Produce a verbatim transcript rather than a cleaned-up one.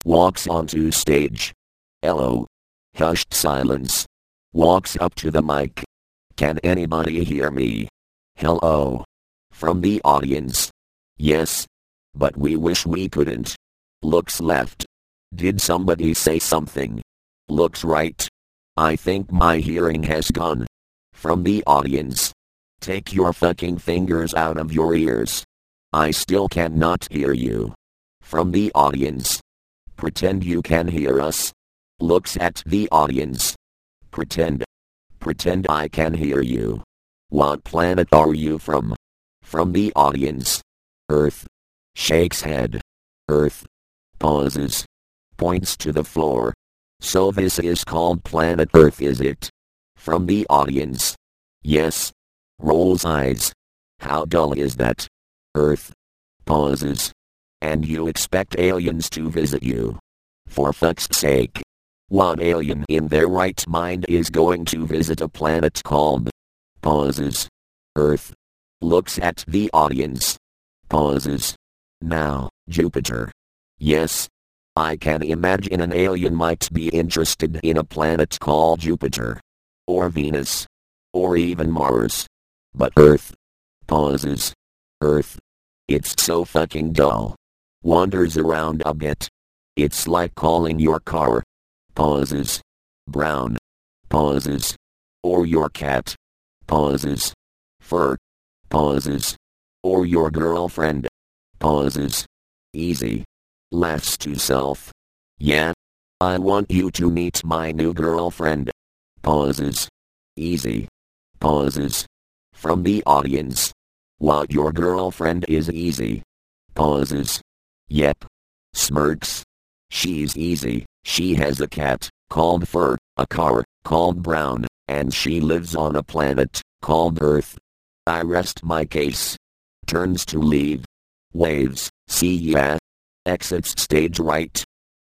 Walks onto stage. Hello. Hushed silence. Walks up to the mic. Can anybody hear me? Hello. From the audience. Yes. But we wish we couldn't. Looks left. Did somebody say something? Looks right. I think my hearing has gone. From the audience. Take your fucking fingers out of your ears. I still cannot hear you. From the audience. Pretend you can hear us. Looks at the audience. Pretend. Pretend I can hear you. What planet are you from? From the audience. Earth. Shakes head. Earth. Pauses. Points to the floor. So this is called planet Earth, is it? From the audience. Yes. Rolls eyes. How dull is that? Earth. Pauses. And you expect aliens to visit you? For fuck's sake. What alien in their right mind is going to visit a planet called? Pauses. Earth. Looks at the audience. Pauses. Now, Jupiter. Yes. I can imagine an alien might be interested in a planet called Jupiter. Or Venus. Or even Mars. But Earth. Pauses. Earth. It's so fucking dull. Wanders around a bit. It's like calling your car. Pauses. Brown. Pauses. Or your cat. Pauses. Fur. Pauses. Or your girlfriend. Pauses. Easy. Laughs to self. Yeah. I want you to meet my new girlfriend. Pauses. Easy. Pauses. From the audience. What, your girlfriend is easy? Pauses. Yep. Smirks. She's easy. She has a cat called Fur, a car called Brown, and she lives on a planet called Earth. I rest my case. Turns to leave. Waves. See ya. Exits stage right.